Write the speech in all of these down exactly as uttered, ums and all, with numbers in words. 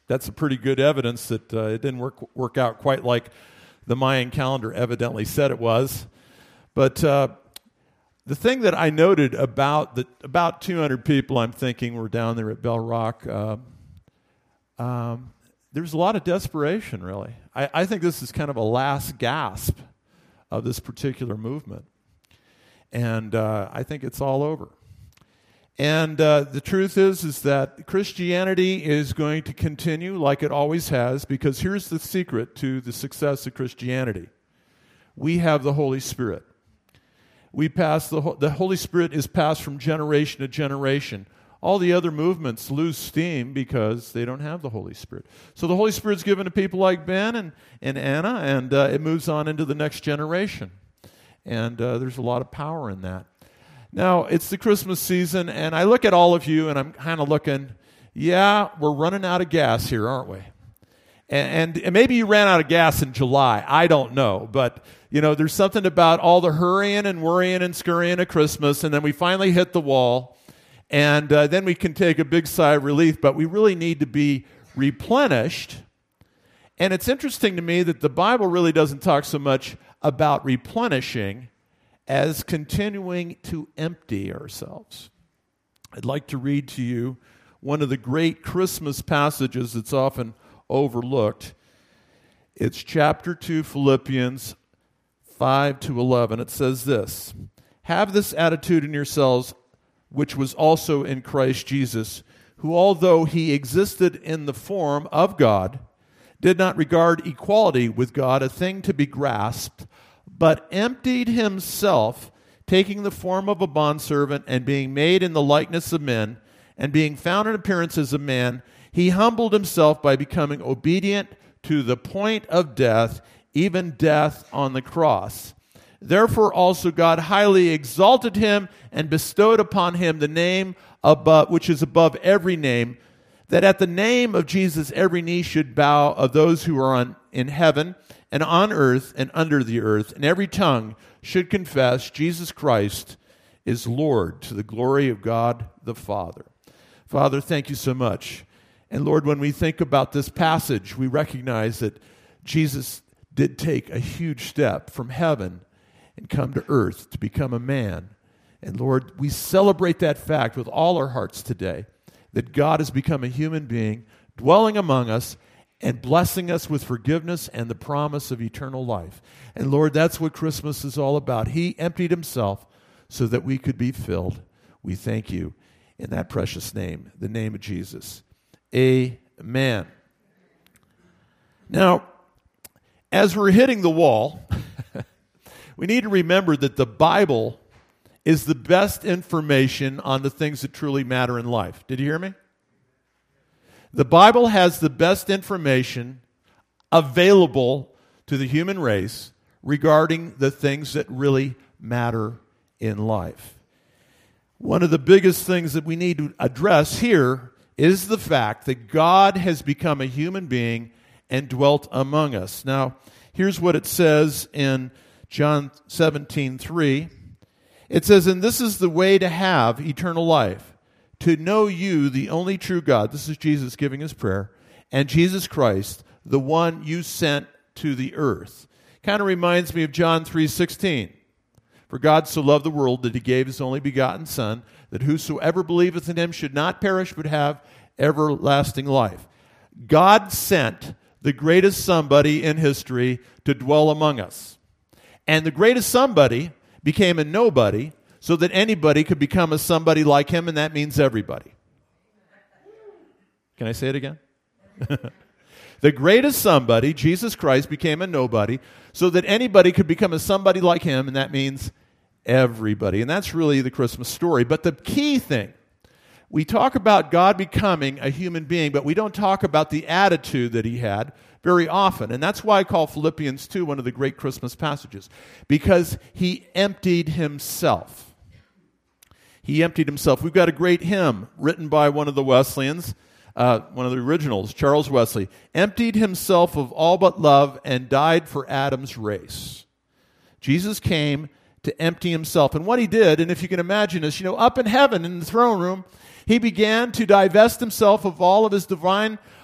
that's a pretty good evidence that uh, it didn't work work out quite like the Mayan calendar evidently said it was. But uh, the thing that I noted about the about two hundred people, I'm thinking, were down there at Bell Rock. Uh, um, there's a lot of desperation, really. I, I think this is kind of a last gasp of this particular movement. And uh, I think it's all over. And uh, the truth is, is that Christianity is going to continue like it always has, because here's the secret to the success of Christianity. We have the Holy Spirit. We pass the, the Holy Spirit is passed from generation to generation. All the other movements lose steam because they don't have the Holy Spirit. So the Holy Spirit's given to people like Ben and, and Anna, and uh, it moves on into the next generation. And uh, there's a lot of power in that. Now, it's the Christmas season, and I look at all of you, and I'm kind of looking, yeah, we're running out of gas here, aren't we? And, and, and maybe you ran out of gas in July. I don't know. But, you know, there's something about all the hurrying and worrying and scurrying at Christmas, and then we finally hit the wall, and uh, then we can take a big sigh of relief, but we really need to be replenished. And it's interesting to me that the Bible really doesn't talk so much about replenishing as continuing to empty ourselves. I'd like to read to you one of the great Christmas passages that's often overlooked. It's chapter two, Philippians five to eleven. It says this: "Have this attitude in yourselves, which was also in Christ Jesus, who, although he existed in the form of God, did not regard equality with God a thing to be grasped, but emptied himself, taking the form of a bondservant, and being made in the likeness of men, and being found in appearance as a man, he humbled himself by becoming obedient to the point of death, even death on the cross. Therefore also God highly exalted him and bestowed upon him the name above, which is above every name, that at the name of Jesus every knee should bow, of those who are on, in heaven and on earth and under the earth, and every tongue should confess Jesus Christ is Lord, to the glory of God the Father." Father, thank you so much. And Lord, when we think about this passage, we recognize that Jesus did take a huge step from heaven and come to earth to become a man. And Lord, we celebrate that fact with all our hearts today, that God has become a human being, dwelling among us, and blessing us with forgiveness and the promise of eternal life. And Lord, that's what Christmas is all about. He emptied himself so that we could be filled. We thank you in that precious name, the name of Jesus. Amen. Now, as we're hitting the wall, we need to remember that the Bible is the best information on the things that truly matter in life. Did you hear me? The Bible has the best information available to the human race regarding the things that really matter in life. One of the biggest things that we need to address here is the fact that God has become a human being and dwelt among us. Now, here's what it says in John seventeen three. It says, "And this is the way to have eternal life, to know you, the only true God," this is Jesus giving his prayer, "and Jesus Christ, the one you sent to the earth." Kind of reminds me of John three sixteen. "For God so loved the world that he gave his only begotten Son, that whosoever believeth in him should not perish but have everlasting life." God sent the greatest somebody in history to dwell among us. And the greatest somebody became a nobody so that anybody could become a somebody like him, and that means everybody. Can I say it again? The greatest somebody, Jesus Christ, became a nobody so that anybody could become a somebody like him, and that means everybody. And that's really the Christmas story. But the key thing, we talk about God becoming a human being, but we don't talk about the attitude that he had very often. And that's why I call Philippians two one of the great Christmas passages, because he emptied himself. He emptied himself. We've got a great hymn written by one of the Wesleyans, uh, one of the originals, Charles Wesley. "Emptied himself of all but love and died for Adam's race." Jesus came to empty himself. And what he did, and if you can imagine this, you know, up in heaven in the throne room, he began to divest himself of all of his divine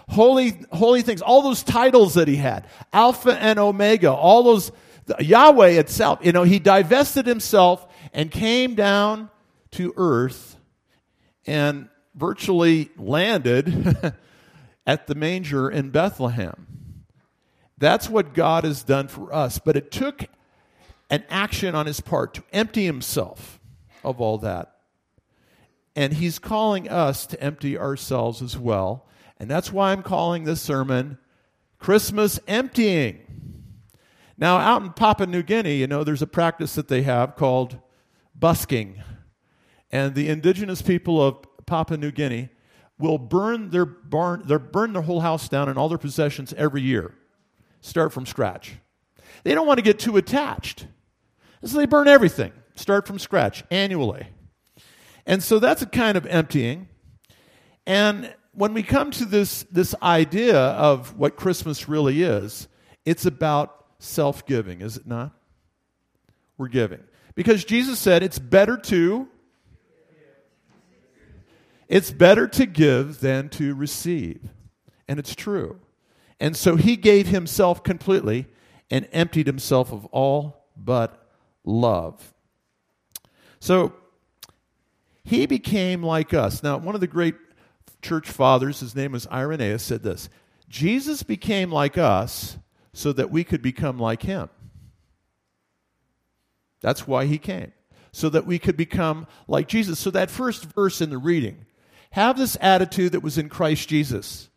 holy, holy things, all those titles that he had, Alpha and Omega, all those, Yahweh itself, you know, he divested himself and came down to earth and virtually landed at the manger in Bethlehem. That's what God has done for us. But it took an action on his part to empty himself of all that. And he's calling us to empty ourselves as well. And that's why I'm calling this sermon Christmas Emptying. Now, out in Papua New Guinea, you know, there's a practice that they have called busking. And the indigenous people of Papua New Guinea will burn their barn, they burn their whole house down and all their possessions every year. Start from scratch. They don't want to get too attached. So they burn everything. Start from scratch annually. And so that's a kind of emptying. And when we come to this, this idea of what Christmas really is, it's about self-giving, is it not? We're giving. Because Jesus said it's better to it's better to give than to receive. And it's true. And so he gave himself completely and emptied himself of all but love. So he became like us. Now, one of the great church fathers, his name was Irenaeus, said this: Jesus became like us so that we could become like him. That's why he came, so that we could become like Jesus. So that first verse in the reading, have this attitude that was in Christ Jesus.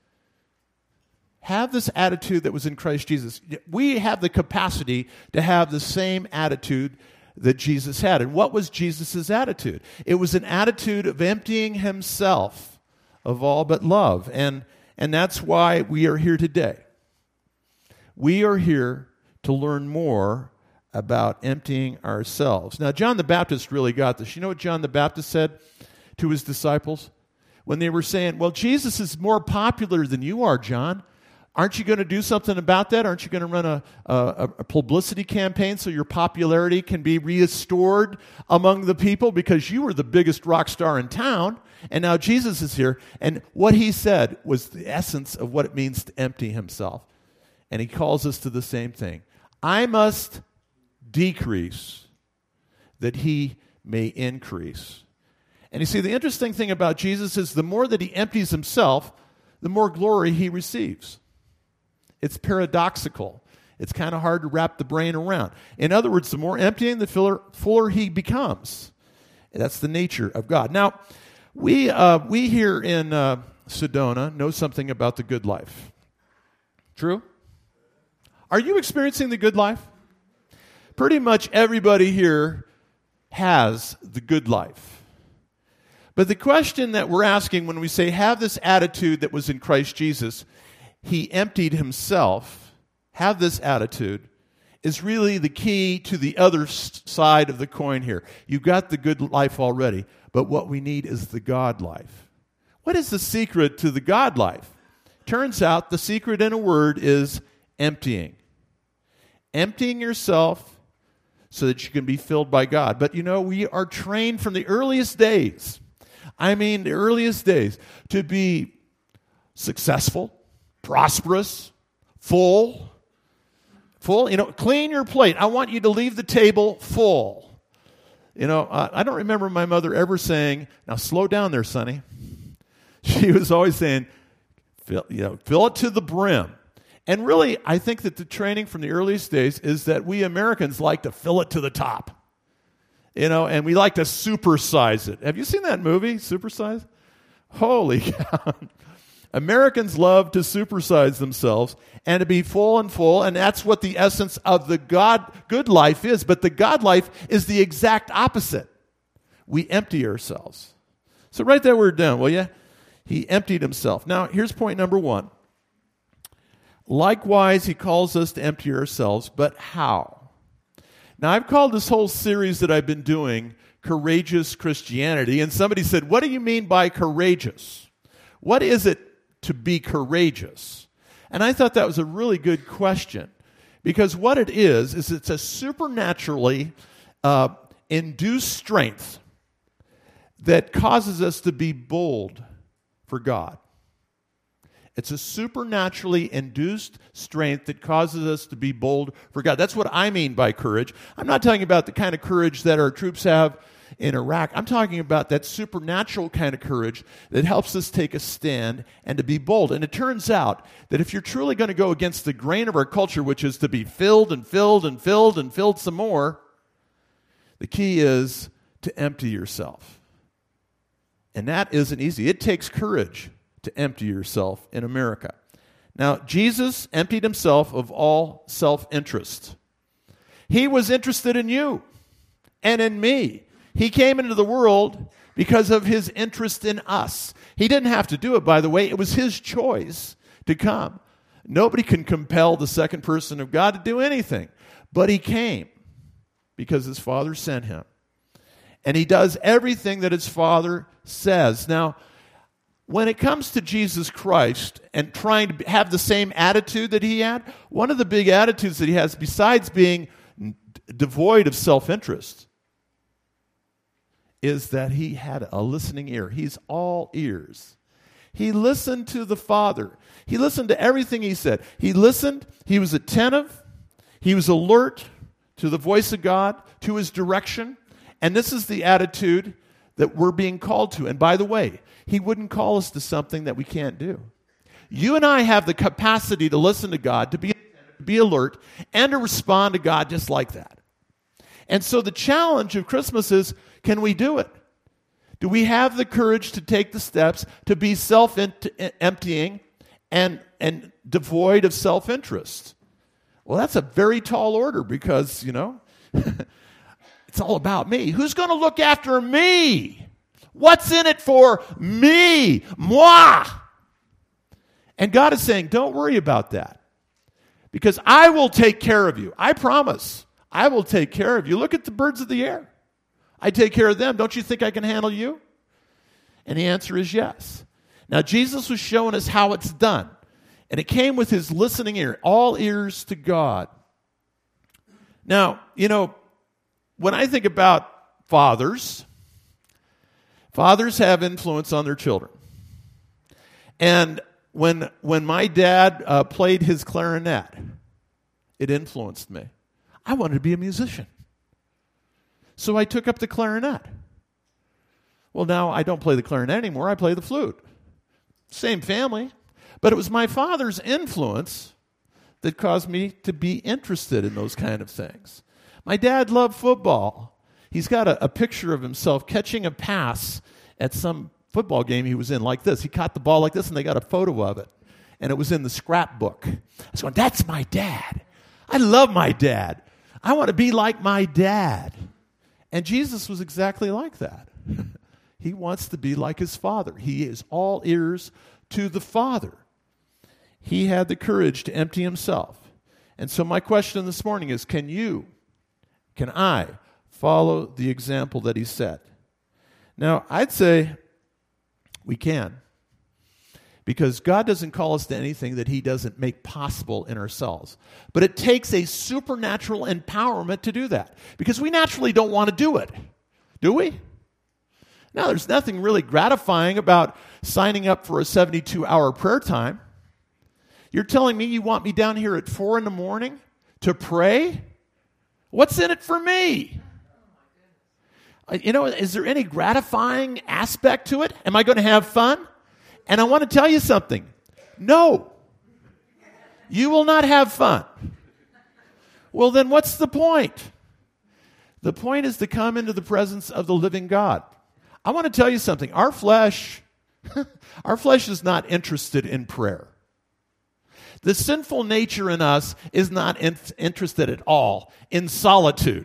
Have this attitude that was in Christ Jesus. We have the capacity to have the same attitude that Jesus had. And what was Jesus' attitude? It was an attitude of emptying himself of all but love. And, and that's why we are here today. We are here to learn more about emptying ourselves. Now, John the Baptist really got this. You know what John the Baptist said to his disciples? When they were saying, well, Jesus is more popular than you are, John. Aren't you going to do something about that? Aren't you going to run a, a, a publicity campaign so your popularity can be restored among the people? Because you were the biggest rock star in town, and now Jesus is here. And what he said was the essence of what it means to empty himself. And he calls us to the same thing. I must decrease that he may increase. And you see, the interesting thing about Jesus is the more that he empties himself, the more glory he receives. It's paradoxical. It's kind of hard to wrap the brain around. In other words, the more emptying, the fuller, fuller he becomes. That's the nature of God. Now, we uh, we here in uh, Sedona know something about the good life. True? Are you experiencing the good life? Pretty much everybody here has the good life. But the question that we're asking when we say, have this attitude that was in Christ Jesus, he emptied himself, have this attitude, is really the key to the other side of the coin here. You've got the good life already, but what we need is the God life. What is the secret to the God life? Turns out the secret in a word is emptying. Emptying yourself so that you can be filled by God. But you know, we are trained from the earliest days, I mean the earliest days, to be successful, prosperous, full, full, you know, clean your plate. I want you to leave the table full. You know, I, I don't remember my mother ever saying, now slow down there, Sonny. She was always saying, fill, you know, fill it to the brim. And really, I think that the training from the earliest days is that we Americans like to fill it to the top. You know, and we like to supersize it. Have you seen that movie, Supersize? Holy cow. Americans love to supersize themselves and to be full and full, and that's what the essence of the God good life is. But the God life is the exact opposite. We empty ourselves. So write that word down, will you? He emptied himself. Now, here's point number one. Likewise, he calls us to empty ourselves, but how? Now, I've called this whole series that I've been doing Courageous Christianity, and somebody said, what do you mean by courageous? What is it to be courageous? And I thought that was a really good question, because what it is, is it's a supernaturally uh, induced strength that causes us to be bold for God. It's a supernaturally induced strength that causes us to be bold for God. That's what I mean by courage. I'm not talking about the kind of courage that our troops have in Iraq. I'm talking about that supernatural kind of courage that helps us take a stand and to be bold. And it turns out that if you're truly going to go against the grain of our culture, which is to be filled and filled and filled and filled some more, the key is to empty yourself. And that isn't easy. It takes courage to empty yourself in America. Now, Jesus emptied himself of all self-interest. He was interested in you and in me. He came into the world because of his interest in us. He didn't have to do it, by the way. It was his choice to come. Nobody can compel the second person of God to do anything. But he came because his Father sent him. And he does everything that his Father says. Now, when it comes to Jesus Christ and trying to have the same attitude that he had, one of the big attitudes that he has, besides being devoid of self-interest, is that he had a listening ear. He's all ears. He listened to the Father. He listened to everything he said. He listened. He was attentive. He was alert to the voice of God, to his direction. And this is the attitude that we're being called to. And by the way, he wouldn't call us to something that we can't do. You and I have the capacity to listen to God, to be, to be alert, and to respond to God just like that. And so the challenge of Christmas is, can we do it? Do we have the courage to take the steps to be self-emptying and, and devoid of self-interest? Well, that's a very tall order because, you know, it's all about me. Who's going to look after me? What's in it for me? Moi! And God is saying, don't worry about that. Because I will take care of you. I promise. I will take care of you. Look at the birds of the air. I take care of them. Don't you think I can handle you? And the answer is yes. Now, Jesus was showing us how it's done. And it came with his listening ear, all ears to God. Now, you know, when I think about fathers, fathers have influence on their children. And when when my dad uh, played his clarinet, it influenced me. I wanted to be a musician. So I took up the clarinet. Well, now I don't play the clarinet anymore. I play the flute. Same family. But it was my father's influence that caused me to be interested in those kind of things. My dad loved football. He's got a, a picture of himself catching a pass at some football game he was in like this. He caught the ball like this, and they got a photo of it. And it was in the scrapbook. I was going, that's my dad. I love my dad. I want to be like my dad. And Jesus was exactly like that. He wants to be like his Father. He is all ears to the Father. He had the courage to empty himself. And so my question this morning is, can you, can I follow the example that he set? Now, I'd say we can. Because God doesn't call us to anything that he doesn't make possible in ourselves. But it takes a supernatural empowerment to do that. Because we naturally don't want to do it. Do we? Now, there's nothing really gratifying about signing up for a seventy-two hour prayer time. You're telling me you want me down here at four in the morning to pray? What's in it for me? You know, is there any gratifying aspect to it? Am I going to have fun? And I want to tell you something. No. You will not have fun. Well, then what's the point? The point is to come into the presence of the living God. I want to tell you something. Our flesh, our flesh is not interested in prayer. The sinful nature in us is not in- interested at all in solitude.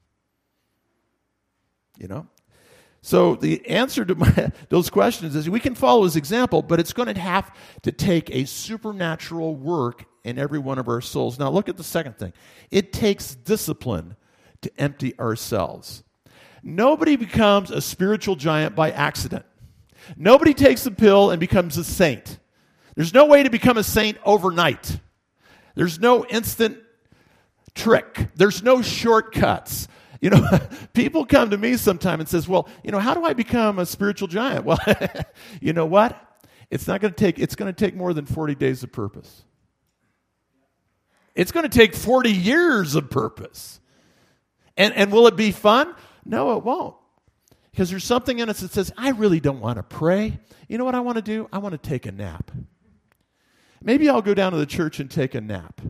You know? So the answer to my, those questions is we can follow his example, but it's going to have to take a supernatural work in every one of our souls. Now look at the second thing. It takes discipline to empty ourselves. Nobody becomes a spiritual giant by accident. Nobody takes a pill and becomes a saint. There's no way to become a saint overnight. There's no instant trick. There's no shortcuts. You know, people come to me sometime and says, well, you know, how do I become a spiritual giant? Well, you know what? It's not going to take, it's going to take more than forty days of purpose. It's going to take forty years of purpose. And, and will it be fun? No, it won't. Because there's something in us that says, I really don't want to pray. You know what I want to do? I want to take a nap. Maybe I'll go down to the church and take a nap.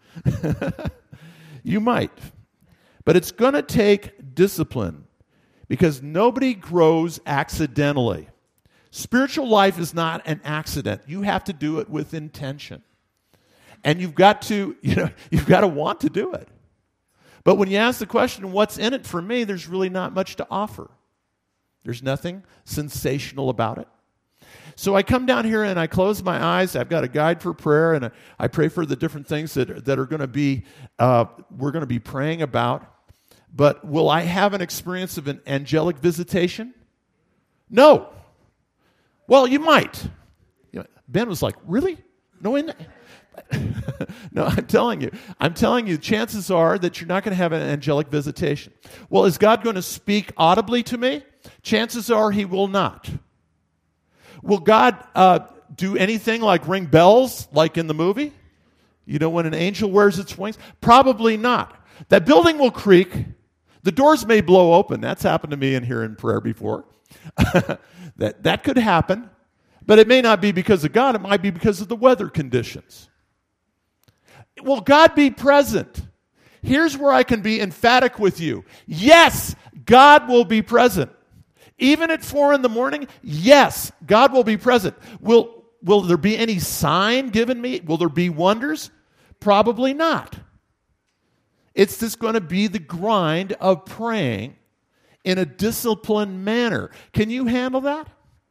You might. But it's going to take discipline because nobody grows accidentally. Spiritual life is not an accident. You have to do it with intention. And you've got to, you know, you've got to want to do it. But when you ask the question, what's in it for me, there's really not much to offer. There's nothing sensational about it. So I come down here and I close my eyes. I've got a guide for prayer, and I pray for the different things that, that are going to be, uh, we're going to be praying about. But will I have an experience of an angelic visitation? No. Well, you might. You know, Ben was like, really? No, in no, I'm telling you. I'm telling you, chances are that you're not going to have an angelic visitation. Well, is God going to speak audibly to me? Chances are he will not. Will God uh, do anything like ring bells, like in the movie? You know, when an angel wears its wings? Probably not. That building will creak. The doors may blow open. That's happened to me in here in prayer before. that, that could happen. But it may not be because of God. It might be because of the weather conditions. Will God be present? Here's where I can be emphatic with you. Yes, God will be present. Even at four in the morning, yes, God will be present. Will, will there be any sign given me? Will there be wonders? Probably not. It's just going to be the grind of praying in a disciplined manner. Can you handle that?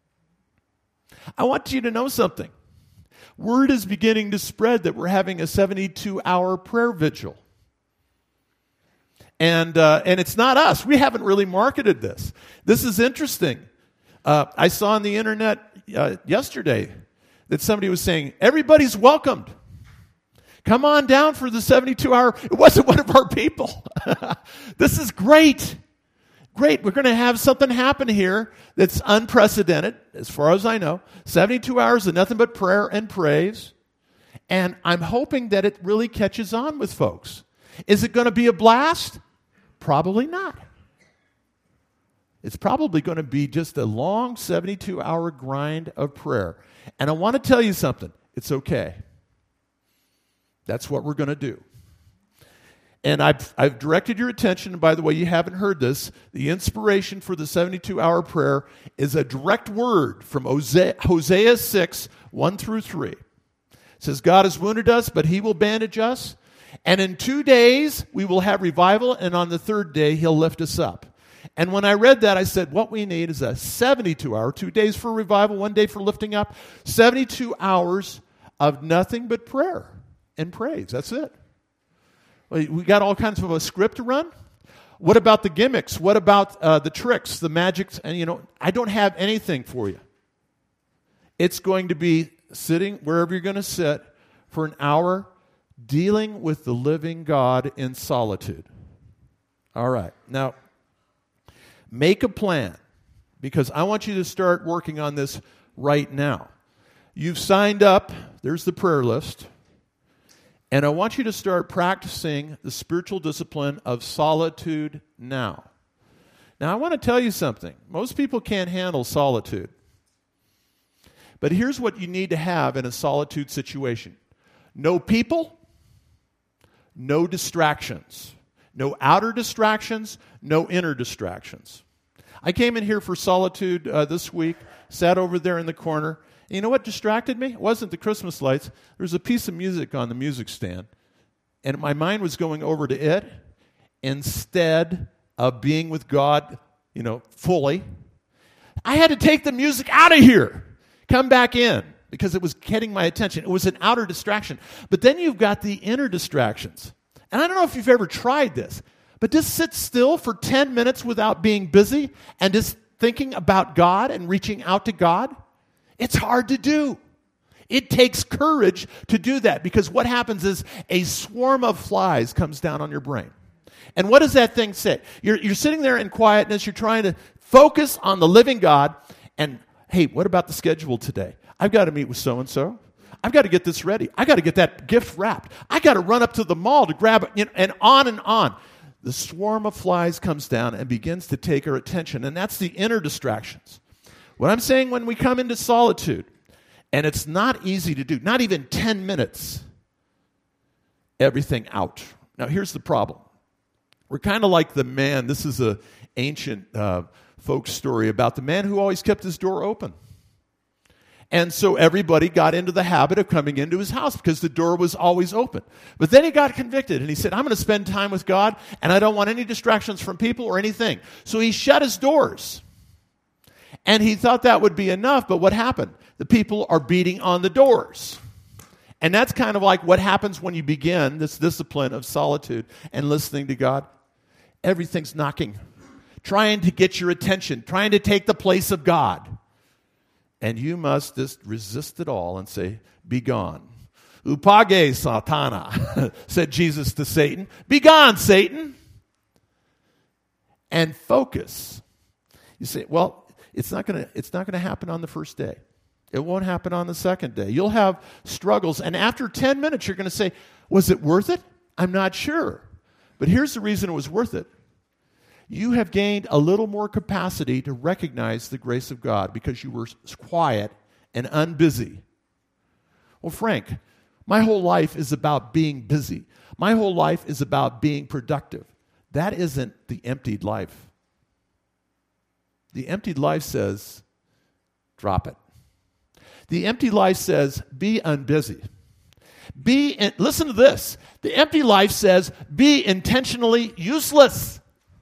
I want you to know something. Word is beginning to spread that we're having a seventy-two hour prayer vigil. And uh, and it's not us. We haven't really marketed this. This is interesting. Uh, I saw on the internet uh, yesterday that somebody was saying, everybody's welcomed. Come on down for the seventy-two hour. It wasn't one of our people. This is great. Great. We're going to have something happen here that's unprecedented, as far as I know. seventy-two hours of nothing but prayer and praise. And I'm hoping that it really catches on with folks. Is it going to be a blast? Probably not. It's probably going to be just a long seventy-two hour grind of prayer. And I want to tell you something. It's okay. That's what we're going to do. And I've, I've directed your attention, and by the way, you haven't heard this, the inspiration for the seventy-two hour prayer is a direct word from Hosea, Hosea six, one through three. It says, God has wounded us, but he will bandage us. And in two days, we will have revival, and on the third day, he'll lift us up. And when I read that, I said, what we need is a seventy-two hour, two days for revival, one day for lifting up, seventy-two hours of nothing but prayer and praise. That's it. We got all kinds of a script to run. What about the gimmicks? What about uh, the tricks, the magics? And, you know, I don't have anything for you. It's going to be sitting wherever you're going to sit for an hour, dealing with the living God in solitude. All right. Now, make a plan, because I want you to start working on this right now. You've signed up. There's the prayer list. And I want you to start practicing the spiritual discipline of solitude now. Now, I want to tell you something. Most people can't handle solitude. But here's what you need to have in a solitude situation. No people, no distractions. No outer distractions, no inner distractions. I came in here for solitude uh, this week, sat over there in the corner. And you know what distracted me? It wasn't the Christmas lights. There was a piece of music on the music stand. And my mind was going over to it instead of being with God, you know, fully. I had to take the music out of here, come back in, because it was getting my attention. It was an outer distraction. But then you've got the inner distractions. And I don't know if you've ever tried this, but just sit still for ten minutes without being busy and just thinking about God and reaching out to God. It's hard to do. It takes courage to do that, because what happens is a swarm of flies comes down on your brain. And what does that thing say? You're, you're sitting there in quietness. You're trying to focus on the living God. And, hey, what about the schedule today? I've got to meet with so-and-so. I've got to get this ready. I got to get that gift wrapped. I got to run up to the mall to grab it, you know, and on and on. The swarm of flies comes down and begins to take our attention, and that's the inner distractions. What I'm saying, when we come into solitude, and it's not easy to do, not even ten minutes, everything out. Now, here's the problem. We're kind of like the man. This is an ancient uh, folk story about the man who always kept his door open. And so everybody got into the habit of coming into his house because the door was always open. But then he got convicted, and he said, I'm going to spend time with God, and I don't want any distractions from people or anything. So he shut his doors. And he thought that would be enough, but what happened? The people are beating on the doors. And that's kind of like what happens when you begin this discipline of solitude and listening to God. Everything's knocking, trying to get your attention, trying to take the place of God. And you must just resist it all and say, be gone. Upage Satana, said Jesus to Satan. Be gone, Satan. And focus. You say, well, it's not going to it's not going to happen on the first day. It won't happen on the second day. You'll have struggles. And after ten minutes, you're going to say, was it worth it? I'm not sure. But here's the reason it was worth it. You have gained a little more capacity to recognize the grace of God because you were quiet and unbusy. Well, Frank, my whole life is about being busy. My whole life is about being productive. That isn't the emptied life. The emptied life says, drop it. The empty life says, be unbusy. Be in, listen to this. The empty life says, be intentionally useless.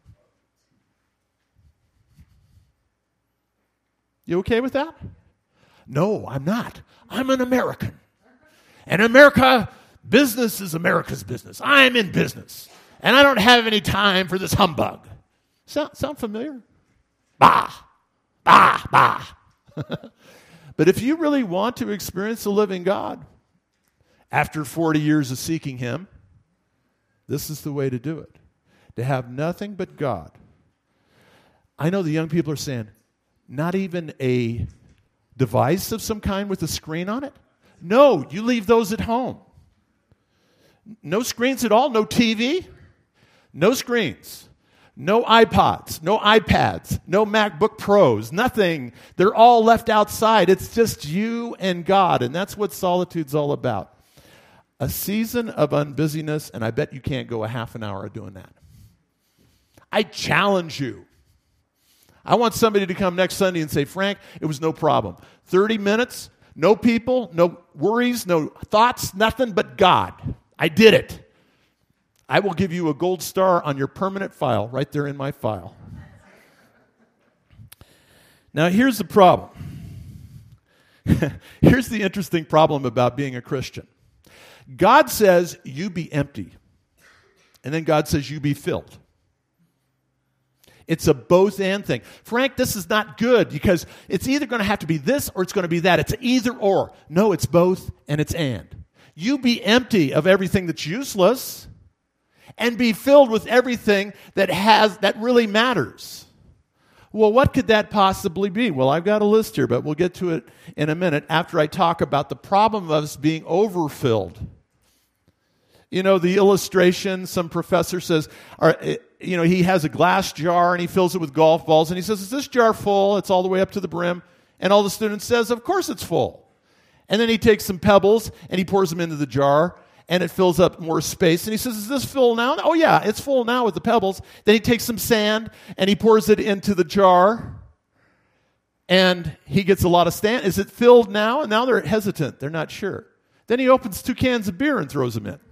You okay with that? No, I'm not. I'm an American. And America, business is America's business. I'm in business. And I don't have any time for this humbug. Sound, sound familiar? Bah, bah, bah. But if you really want to experience the living God, after forty years of seeking Him, this is the way to do it. To have nothing but God. I know the young people are saying, not even a device of some kind with a screen on it? No, you leave those at home. No screens at all, no T V, no screens, no iPods, no iPads, no MacBook Pros, nothing. They're all left outside. It's just you and God, and that's what solitude's all about. A season of unbusyness, and I bet you can't go a half an hour of doing that. I challenge you. I want somebody to come next Sunday and say, Frank, it was no problem. thirty minutes, no people, no worries, no thoughts, nothing but God. I did it. I will give you a gold star on your permanent file right there in my file. Now, here's the problem. Here's the interesting problem about being a Christian. God says, you be empty. And then God says, you be filled. It's a both and thing. Frank, this is not good because it's either going to have to be this or it's going to be that. It's either or. No, it's both and it's and. You be empty of everything that's useless and be filled with everything that has that really matters. Well, what could that possibly be? Well, I've got a list here, but we'll get to it in a minute after I talk about the problem of us being overfilled. You know, the illustration, some professor says, or, you know, he has a glass jar and he fills it with golf balls and he says, is this jar full? It's all the way up to the brim. And all the students says, of course it's full. And then he takes some pebbles and he pours them into the jar and it fills up more space. And he says, is this full now? Oh yeah, it's full now with the pebbles. Then he takes some sand and he pours it into the jar and he gets a lot of sand. Is it filled now? And now they're hesitant. They're not sure. Then he opens two cans of beer and throws them in.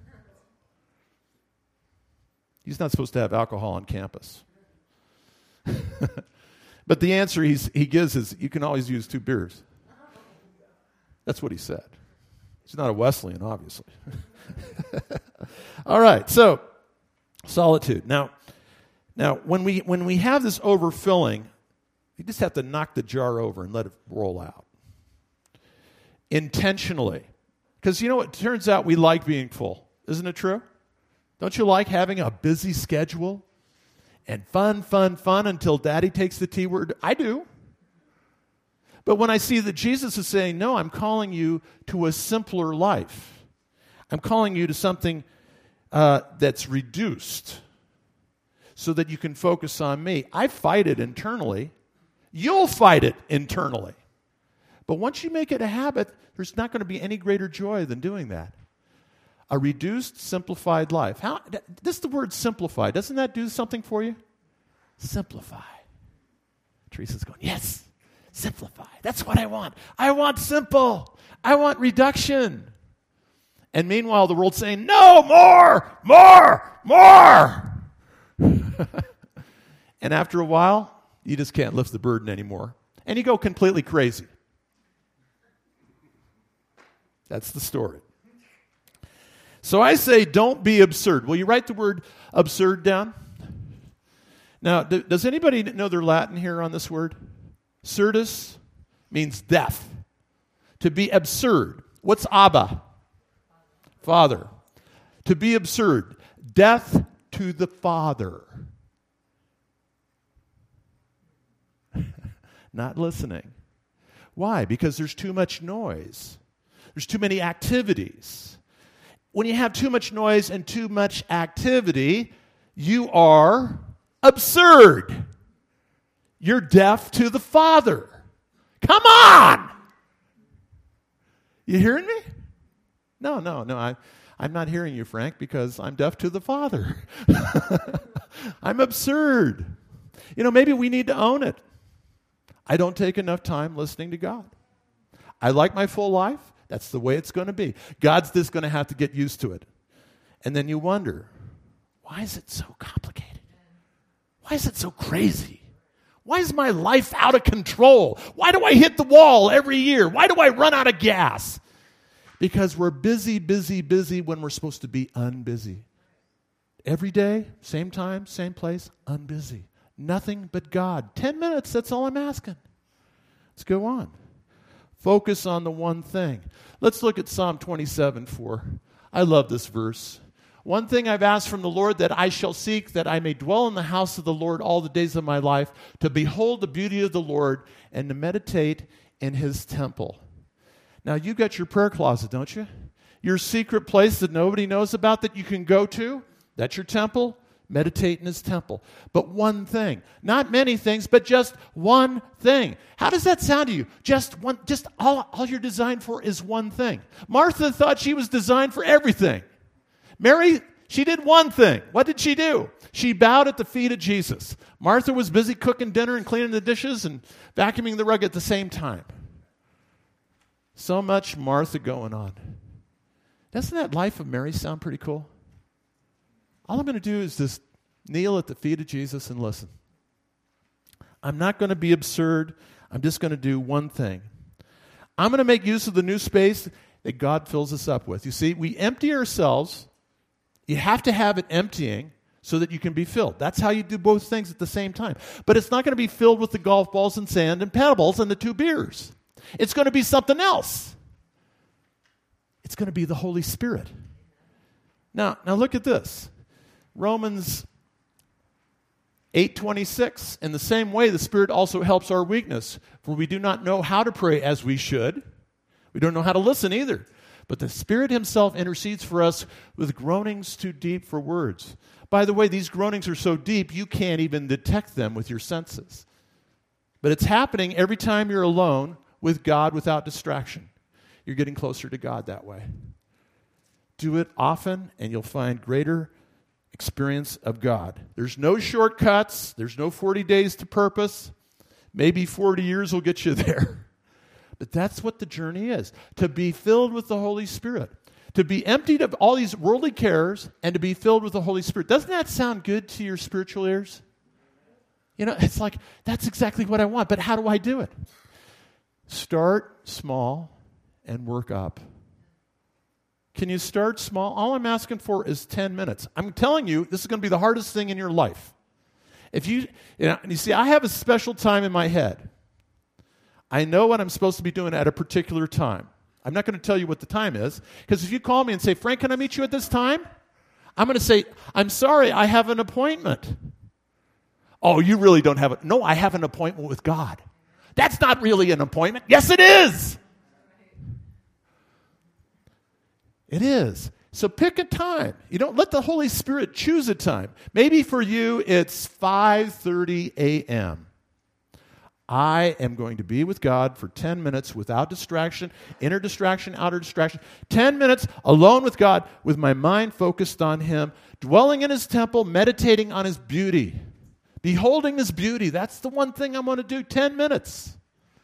He's not supposed to have alcohol on campus. But the answer he's, he gives is, you can always use two beers. That's what he said. He's not a Wesleyan, obviously. All right, so solitude. Now, now when we when we have this overfilling, you just have to knock the jar over and let it roll out. Intentionally. Because you know what? It turns out we like being full. Isn't it true? Don't you like having a busy schedule? And fun, fun, fun until Daddy takes the T word? I do. But when I see that Jesus is saying, no, I'm calling you to a simpler life. I'm calling you to something uh, that's reduced so that you can focus on me. I fight it internally. You'll fight it internally. But once you make it a habit, there's not going to be any greater joy than doing that. A reduced, simplified life. How? This is the word simplify. Doesn't that do something for you? Simplify. Teresa's going, yes, simplify. That's what I want. I want simple. I want reduction. And meanwhile, the world's saying, no, more, more, more. And after a while, you just can't lift the burden anymore. And you go completely crazy. That's the story. So I say, don't be absurd. Will you write the word absurd down? Now, do, does anybody know their Latin here on this word? Absurdus means death. To be absurd. What's Abba? Father. To be absurd. Death to the Father. Not listening. Why? Because there's too much noise. There's too many activities. When you have too much noise and too much activity, you are absurd. You're deaf to the Father. Come on! You hearing me? No, no, no. I, I'm not hearing you, Frank, because I'm deaf to the Father. I'm absurd. You know, maybe we need to own it. I don't take enough time listening to God. I like my full life. That's the way it's going to be. God's just going to have to get used to it. And then you wonder, why is it so complicated? Why is it so crazy? Why is my life out of control? Why do I hit the wall every year? Why do I run out of gas? Because we're busy, busy, busy when we're supposed to be unbusy. Every day, same time, same place, unbusy. Nothing but God. Ten minutes, that's all I'm asking. Let's go on. Focus on the one thing. Let's look at Psalm twenty-seven four. I love this verse. One thing I've asked from the Lord that I shall seek, that I may dwell in the house of the Lord all the days of my life, to behold the beauty of the Lord and to meditate in his temple. Now, you got your prayer closet, don't you? Your secret place that nobody knows about that you can go to. That's your temple. Meditate in his temple. But one thing. Not many things, but just one thing. How does that sound to you? Just one, just all, all you're designed for is one thing. Martha thought she was designed for everything. Mary, she did one thing. What did she do? She bowed at the feet of Jesus. Martha was busy cooking dinner and cleaning the dishes and vacuuming the rug at the same time. So much Martha going on. Doesn't that life of Mary sound pretty cool? All I'm going to do is just kneel at the feet of Jesus and listen. I'm not going to be absurd. I'm just going to do one thing. I'm going to make use of the new space that God fills us up with. You see, we empty ourselves. You have to have it emptying so that you can be filled. That's how you do both things at the same time. But it's not going to be filled with the golf balls and sand and pebbles and the two beers. It's going to be something else. It's going to be the Holy Spirit. Now, now look at this. Romans eight twenty-six. In the same way, the Spirit also helps our weakness, for we do not know how to pray as we should. We don't know how to listen either. But the Spirit himself intercedes for us with groanings too deep for words. By the way, these groanings are so deep, you can't even detect them with your senses. But it's happening every time you're alone with God without distraction. You're getting closer to God that way. Do it often, and you'll find greater experience of God. There's no shortcuts. There's no forty days to purpose. Maybe forty years will get you there. But that's what the journey is. To be filled with the Holy Spirit. To be emptied of all these worldly cares and to be filled with the Holy Spirit. Doesn't that sound good to your spiritual ears? You know, it's like, that's exactly what I want. But how do I do it? Start small and work up. Can you start small? All I'm asking for is ten minutes. I'm telling you, this is going to be the hardest thing in your life. If you, you know, and you see, I have a special time in my head. I know what I'm supposed to be doing at a particular time. I'm not going to tell you what the time is, because if you call me and say, Frank, can I meet you at this time? I'm going to say, I'm sorry, I have an appointment. Oh, you really don't have it. No, I have an appointment with God. That's not really an appointment. Yes, it is. It is. So pick a time. You don't let the Holy Spirit choose a time. Maybe for you it's five thirty a.m. I am going to be with God for ten minutes without distraction, inner distraction, outer distraction. ten minutes alone with God, with my mind focused on Him, dwelling in His temple, meditating on His beauty, beholding His beauty. That's the one thing I'm going to do, ten minutes.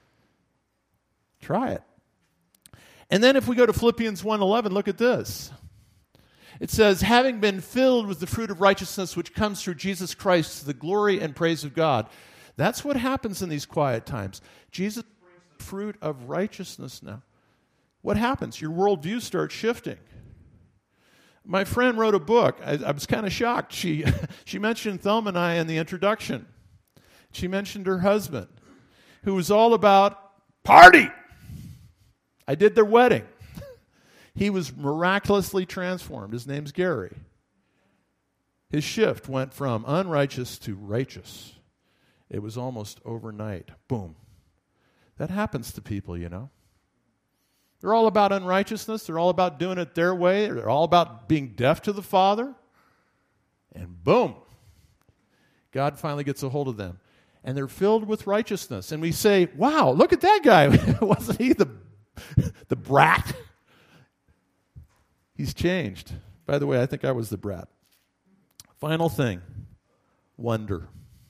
Try it. And then if we go to Philippians one eleven, look at this. It says, having been filled with the fruit of righteousness which comes through Jesus Christ to the glory and praise of God. That's what happens in these quiet times. Jesus brings the fruit of righteousness now. What happens? Your worldview starts shifting. My friend wrote a book. I, I was kind of shocked. She, she mentioned Thelma and I in the introduction. She mentioned her husband, who was all about party. I did their wedding. He was miraculously transformed. His name's Gary. His shift went from unrighteous to righteous. It was almost overnight. Boom. That happens to people, you know. They're all about unrighteousness. They're all about doing it their way. They're all about being deaf to the Father. And boom. God finally gets a hold of them. And they're filled with righteousness. And we say, wow, look at that guy. Wasn't he the, the brat? He's changed. By the way, I think I was the brat. Final thing, wonder.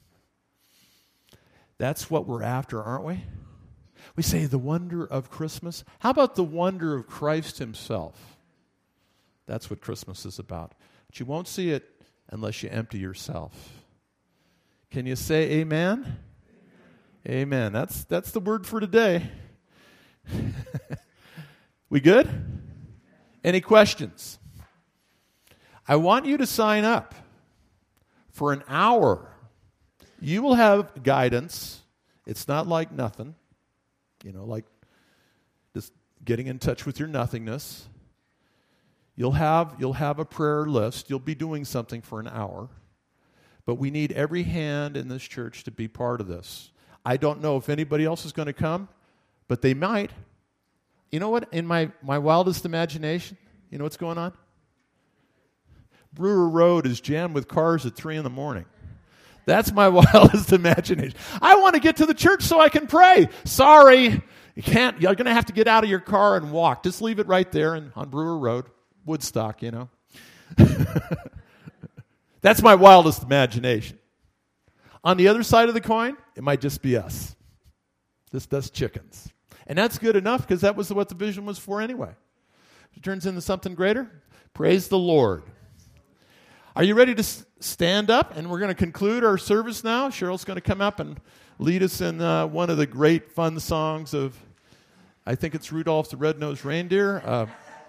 That's what we're after, aren't we? We say the wonder of Christmas. How about the wonder of Christ Himself? That's what Christmas is about. But you won't see it unless you empty yourself. Can you say amen? Amen. Amen. That's, that's the word for today. We good? Any questions? I want you to sign up for an hour. You will have guidance. It's not like nothing, you know, like just getting in touch with your nothingness. You'll have, you'll have a prayer list. You'll be doing something for an hour. But we need every hand in this church to be part of this. I don't know if anybody else is going to come, but they might. You know what? In my, my wildest imagination, you know what's going on? Brewer Road is jammed with cars at three in the morning. That's my wildest imagination. I want to get to the church so I can pray. Sorry, you can't. You're going to have to get out of your car and walk. Just leave it right there in, on Brewer Road, Woodstock, you know. That's my wildest imagination. On the other side of the coin, it might just be us. Just us chickens. And that's good enough because that was what the vision was for anyway. If it turns into something greater, praise the Lord. Are you ready to s- stand up? And we're going to conclude our service now. Cheryl's going to come up and lead us in uh, one of the great fun songs of, I think it's Rudolph the Red-Nosed Reindeer. Uh,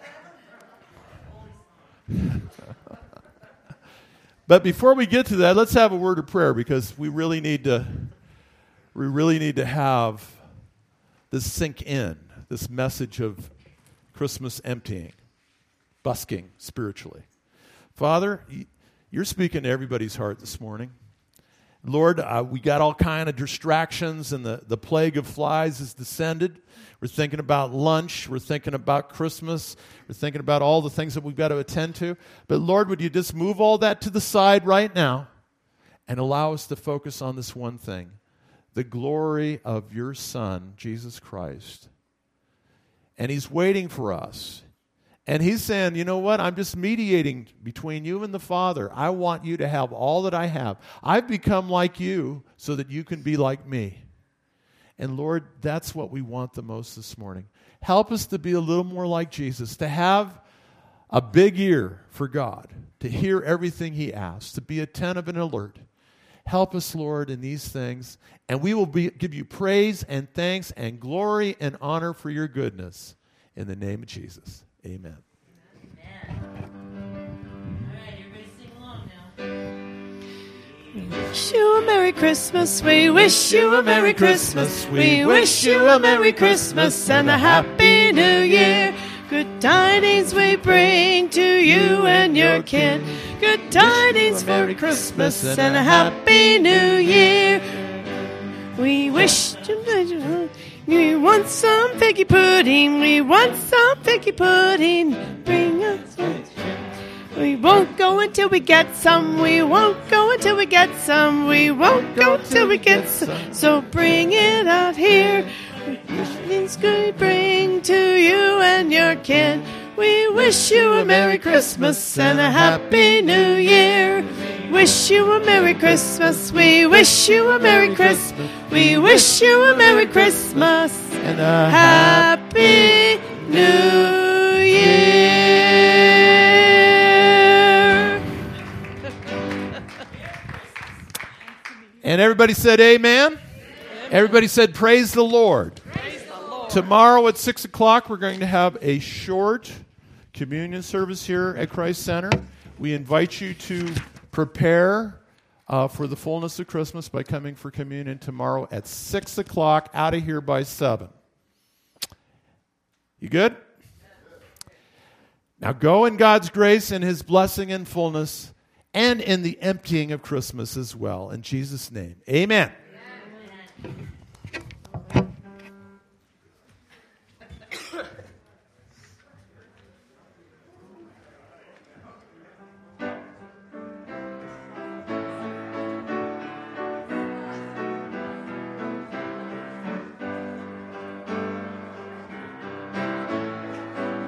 but before we get to that, let's have a word of prayer because we really need to, we really need to have this sink in, this message of Christmas emptying, busking spiritually. Father, you're speaking to everybody's heart this morning. Lord, uh, we got all kind of distractions and the, the plague of flies has descended. We're thinking about lunch. We're thinking about Christmas. We're thinking about all the things that we've got to attend to. But Lord, would you just move all that to the side right now and allow us to focus on this one thing, the glory of your Son, Jesus Christ. And He's waiting for us. And He's saying, you know what? I'm just mediating between you and the Father. I want you to have all that I have. I've become like you so that you can be like me. And Lord, that's what we want the most this morning. Help us to be a little more like Jesus, to have a big ear for God, to hear everything He asks, to be attentive and alert. Help us, Lord, in these things, and we will be, give you praise and thanks and glory and honor for your goodness. In the name of Jesus. Amen. Amen. All right, everybody sing along now. We wish you a Merry Christmas. We wish you a Merry Christmas. We wish you a Merry Christmas and a Happy New Year. Good tidings we bring to you and your kin. Good tidings for Christmas and a Happy New Year. We wish to, we want some figgy pudding. We want some figgy pudding. Bring us some. We won't go until we get some. We won't go until we get some. We won't go until we get some. So bring it out here. Things good bring to you and your kin. We wish you a Merry Christmas and a Happy New Year. Wish you a Merry Christmas. We wish you a Merry Christmas. We wish you a Merry Christmas and a Happy New Year. And everybody said amen. Everybody said praise the Lord. Praise the Lord. Tomorrow at six o'clock, we're going to have a short communion service here at Christ Center. We invite you to prepare uh, for the fullness of Christmas by coming for communion tomorrow at six o'clock, out of here by seven. You good? Now go in God's grace and His blessing and fullness, and in the emptying of Christmas as well. In Jesus' name, amen. Amen.